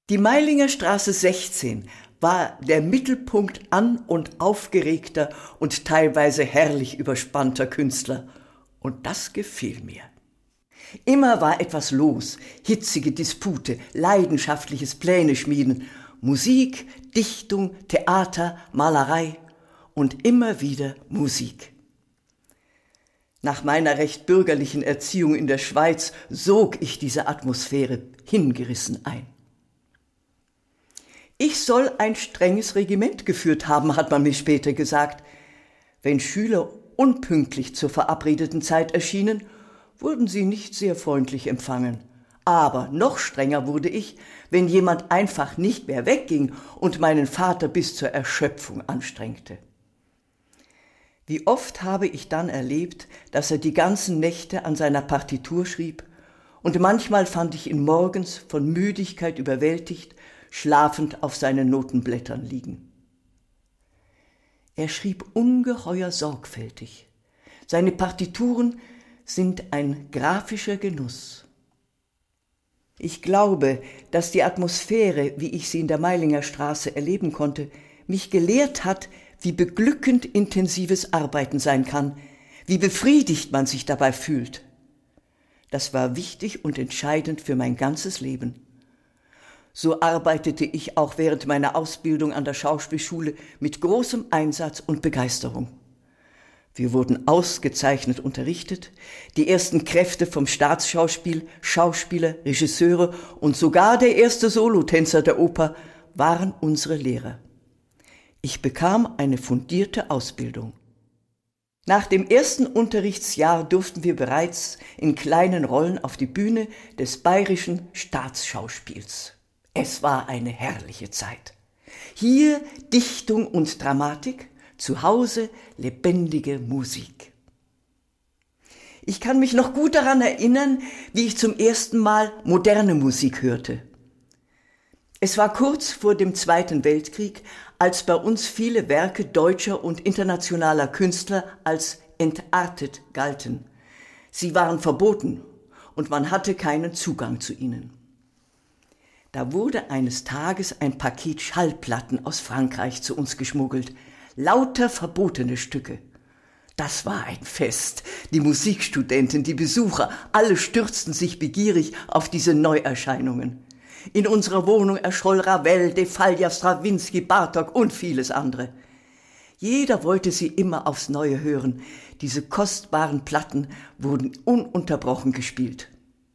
Die Meilinger Straße 16 war der Mittelpunkt an- und aufgeregter und teilweise herrlich überspannter Künstler. Und das gefiel mir. Immer war etwas los, hitzige Dispute, leidenschaftliches Pläne-Schmieden, Musik, Dichtung, Theater, Malerei und immer wieder Musik. Nach meiner recht bürgerlichen Erziehung in der Schweiz sog ich diese Atmosphäre hingerissen ein. Ich soll ein strenges Regiment geführt haben, hat man mir später gesagt. Wenn Schüler unpünktlich zur verabredeten Zeit erschienen, wurden sie nicht sehr freundlich empfangen. Aber noch strenger wurde ich, wenn jemand einfach nicht mehr wegging und meinen Vater bis zur Erschöpfung anstrengte. Wie oft habe ich dann erlebt, dass er die ganzen Nächte an seiner Partitur schrieb, und manchmal fand ich ihn morgens von Müdigkeit überwältigt, schlafend auf seinen Notenblättern liegen. Er schrieb ungeheuer sorgfältig. Seine Partituren sind ein grafischer Genuss. Ich glaube, dass die Atmosphäre, wie ich sie in der Meilinger Straße erleben konnte, mich gelehrt hat, wie beglückend intensives Arbeiten sein kann, wie befriedigt man sich dabei fühlt. Das war wichtig und entscheidend für mein ganzes Leben. So arbeitete ich auch während meiner Ausbildung an der Schauspielschule mit großem Einsatz und Begeisterung. Wir wurden ausgezeichnet unterrichtet, die ersten Kräfte vom Staatsschauspiel, Schauspieler, Regisseure und sogar der erste Solotänzer der Oper waren unsere Lehrer. Ich bekam eine fundierte Ausbildung. Nach dem ersten Unterrichtsjahr durften wir bereits in kleinen Rollen auf die Bühne des Bayerischen Staatsschauspiels. Es war eine herrliche Zeit. Hier Dichtung und Dramatik, zu Hause lebendige Musik. Ich kann mich noch gut daran erinnern, wie ich zum ersten Mal moderne Musik hörte. Es war kurz vor dem Zweiten Weltkrieg, als bei uns viele Werke deutscher und internationaler Künstler als entartet galten. Sie waren verboten und man hatte keinen Zugang zu ihnen. Da wurde eines Tages ein Paket Schallplatten aus Frankreich zu uns geschmuggelt. Lauter verbotene Stücke. Das war ein Fest. Die Musikstudenten, die Besucher, alle stürzten sich begierig auf diese Neuerscheinungen. In unserer Wohnung erscholl Ravel, De Falla, Strawinsky, Bartok und vieles andere. Jeder wollte sie immer aufs Neue hören. Diese kostbaren Platten wurden ununterbrochen gespielt.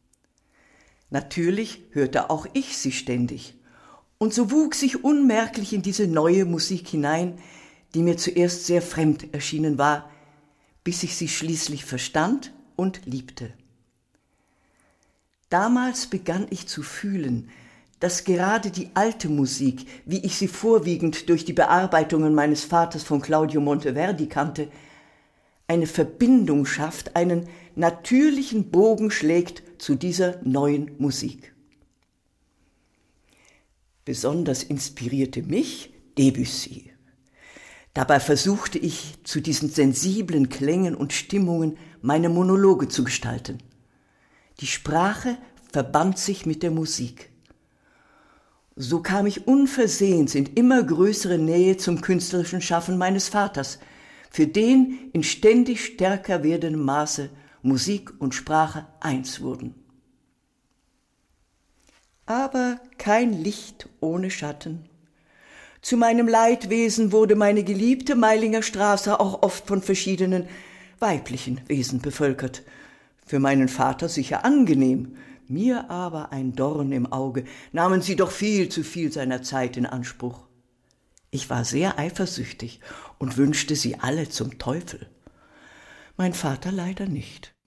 Natürlich hörte auch ich sie ständig. Und so wuchs ich unmerklich in diese neue Musik hinein, die mir zuerst sehr fremd erschienen war, bis ich sie schließlich verstand und liebte. Damals begann ich zu fühlen, dass gerade die alte Musik, wie ich sie vorwiegend durch die Bearbeitungen meines Vaters von Claudio Monteverdi kannte, eine Verbindung schafft, einen natürlichen Bogen schlägt zu dieser neuen Musik. Besonders inspirierte mich Debussy. Dabei versuchte ich, zu diesen sensiblen Klängen und Stimmungen meine Monologe zu gestalten. Die Sprache verband sich mit der Musik. So kam ich unversehens in immer größere Nähe zum künstlerischen Schaffen meines Vaters, für den in ständig stärker werdendem Maße Musik und Sprache eins wurden. Aber kein Licht ohne Schatten. Zu meinem Leidwesen wurde meine geliebte Meilinger Straße auch oft von verschiedenen weiblichen Wesen bevölkert. Für meinen Vater sicher angenehm, mir aber ein Dorn im Auge, nahmen sie doch viel zu viel seiner Zeit in Anspruch. Ich war sehr eifersüchtig und wünschte sie alle zum Teufel. Mein Vater leider nicht.